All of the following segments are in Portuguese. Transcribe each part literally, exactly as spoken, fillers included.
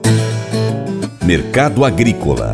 Mercado Agrícola.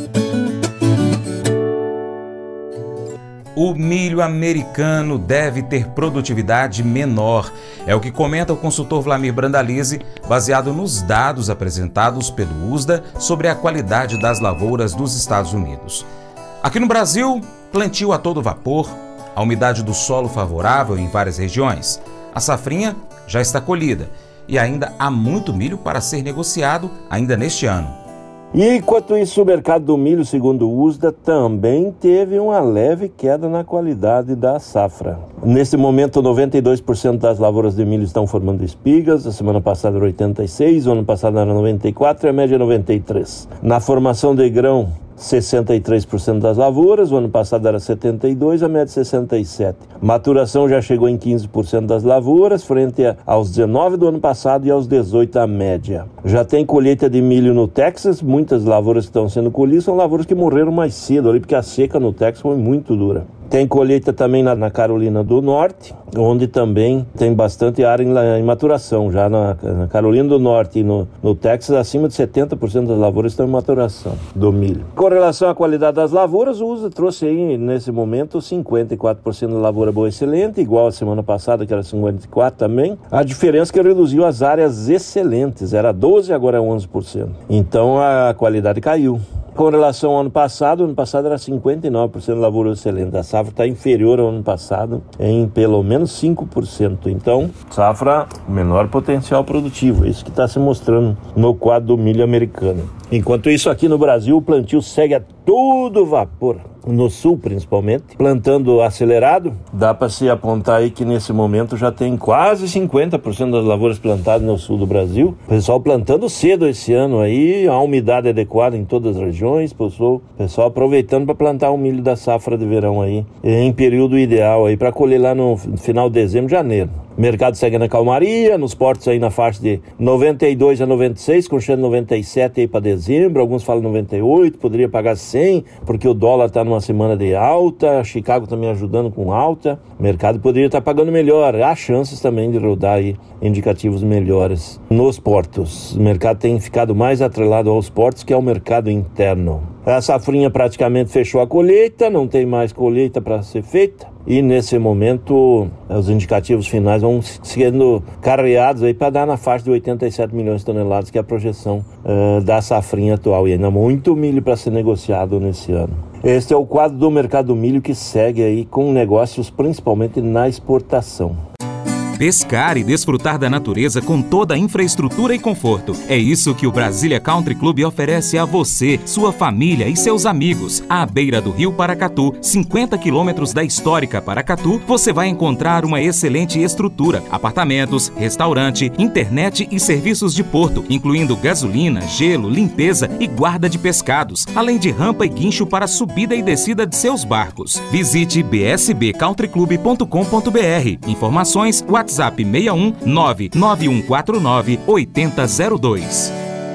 O milho americano deve ter produtividade menor. É o que comenta o consultor Vlamir Brandalize, baseado nos dados apresentados pelo U S D A sobre a qualidade das lavouras dos Estados Unidos. Aqui no Brasil, plantio a todo vapor, a umidade do solo favorável em várias regiões. A safrinha já está colhida e ainda há muito milho para ser negociado ainda neste ano. E enquanto isso, o mercado do milho, segundo o U S D A, também teve uma leve queda na qualidade da safra. Nesse momento, noventa e dois por cento das lavouras de milho estão formando espigas. A semana passada era oitenta e seis por cento, o ano passado era noventa e quatro por cento e a média é noventa e três por cento. Na formação de grão, sessenta e três por cento das lavouras, o ano passado era setenta e dois por cento, a média sessenta e sete por cento. Maturação já chegou em quinze por cento das lavouras, frente aos dezenove por cento do ano passado e aos dezoito por cento a média. Já tem colheita de milho no Texas, muitas lavouras que estão sendo colhidas são lavouras que morreram mais cedo ali, porque a seca no Texas foi muito dura. Tem colheita também na, na Carolina do Norte, onde também tem bastante área em, em maturação. Já na, na Carolina do Norte e no, no Texas, acima de setenta por cento das lavouras estão em maturação do milho. Com relação à qualidade das lavouras, o U S D A trouxe aí, nesse momento, cinquenta e quatro por cento da lavoura boa excelente, igual a semana passada, que era cinquenta e quatro por cento também. A diferença é que reduziu as áreas excelentes, era doze por cento, agora é onze por cento. Então a qualidade caiu. Com relação ao ano passado, o ano passado era cinquenta e nove por cento de lavoura excelente. A safra está inferior ao ano passado em pelo menos cinco por cento. Então, safra menor potencial produtivo. É isso que está se mostrando no quadro do milho americano. Enquanto isso, aqui no Brasil, o plantio segue a todo vapor. No sul, principalmente, plantando acelerado. Dá para se apontar aí que nesse momento já tem quase cinquenta por cento das lavouras plantadas no sul do Brasil. Pessoal plantando cedo esse ano aí, a umidade adequada em todas as regiões, pessoal, pessoal aproveitando para plantar o milho da safra de verão aí, em período ideal aí para colher lá no final de dezembro, janeiro. O mercado segue na calmaria, nos portos aí na faixa de noventa e dois a noventa e seis, com chance de noventa e sete aí para dezembro, alguns falam noventa e oito, poderia pagar cem, porque o dólar está numa semana de alta, Chicago também ajudando com alta, o mercado poderia estar pagando melhor, há chances também de rodar aí indicativos melhores nos portos. O mercado tem ficado mais atrelado aos portos que ao mercado interno. A safrinha praticamente fechou a colheita, não tem mais colheita para ser feita. E nesse momento, os indicativos finais vão sendo carreados aí para dar na faixa de oitenta e sete milhões de toneladas, que é a projeção uh, da safrinha atual. E ainda muito milho para ser negociado nesse ano. Este é o quadro do mercado do milho, que segue aí com negócios principalmente na exportação. Pescar e desfrutar da natureza com toda a infraestrutura e conforto. É isso que o Brasília Country Club oferece a você, sua família e seus amigos. À beira do Rio Paracatu, cinquenta quilômetros da histórica Paracatu, você vai encontrar uma excelente estrutura, apartamentos, restaurante, internet e serviços de porto, incluindo gasolina, gelo, limpeza e guarda de pescados, além de rampa e guincho para subida e descida de seus barcos. Visite b s b country club ponto com ponto b r. Informações, WhatsApp seis um nove nove um quatro nove oito zero zero dois.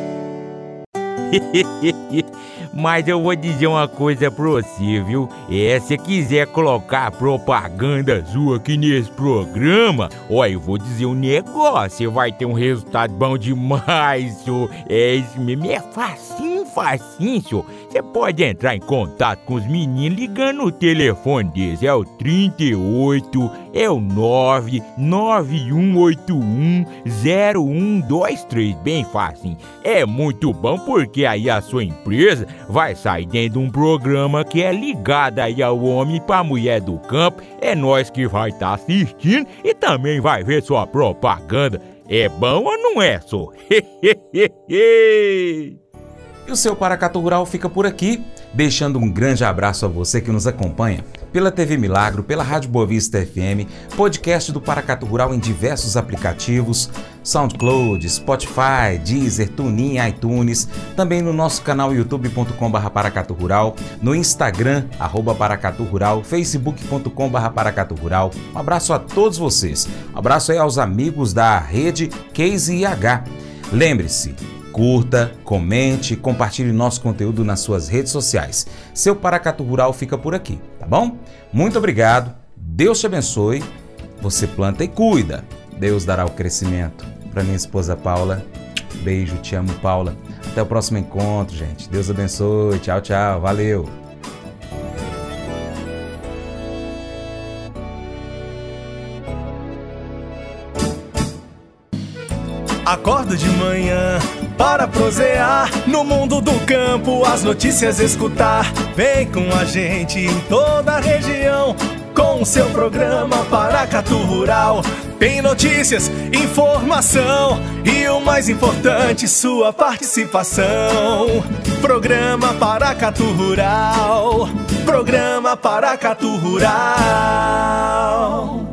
Mas eu vou dizer uma coisa pra você, viu? É, se quiser colocar propaganda sua aqui nesse programa, ó, eu vou dizer um negócio, você vai ter um resultado bom demais, senhor. É isso mesmo, é facinho, facinho, senhor. Você pode entrar em contato com os meninos ligando o telefone deles, é o trinta e oito, é o nove nove um oito um zero um dois três, bem facinho. É muito bom porque aí a sua empresa vai sair dentro de um programa que é ligado aí ao homem pra mulher do campo. É nós que vai estar tá assistindo e também vai ver sua propaganda. É bom ou não é, só? E o seu Paracatu Rural fica por aqui, deixando um grande abraço a você que nos acompanha pela T V Milagro, pela Rádio Boa Vista F M, podcast do Paracatu Rural em diversos aplicativos, SoundCloud, Spotify, Deezer, TuneIn, iTunes, também no nosso canal youtube ponto com barra Paracatu Rural, no Instagram, arroba Paracatu Rural, facebook ponto com barra Paracatu Rural. Um abraço a todos vocês, um abraço aí aos amigos da rede Case I H. Lembre-se, curta, comente, compartilhe nosso conteúdo nas suas redes sociais. Seu Paracatu Rural fica por aqui, tá bom? Muito obrigado, Deus te abençoe, você planta e cuida, Deus dará o crescimento. Para minha esposa Paula, Beijo, te amo, Paula. Até o próximo encontro, gente. Deus abençoe. Tchau, tchau. Valeu. Acordo de manhã para prosear no mundo do campo, as notícias escutar. Vem com a gente em toda a região com o seu programa Paracatu Rural. Tem notícias, informação e o mais importante, sua participação. Programa Paracatu Rural. Programa Paracatu Rural.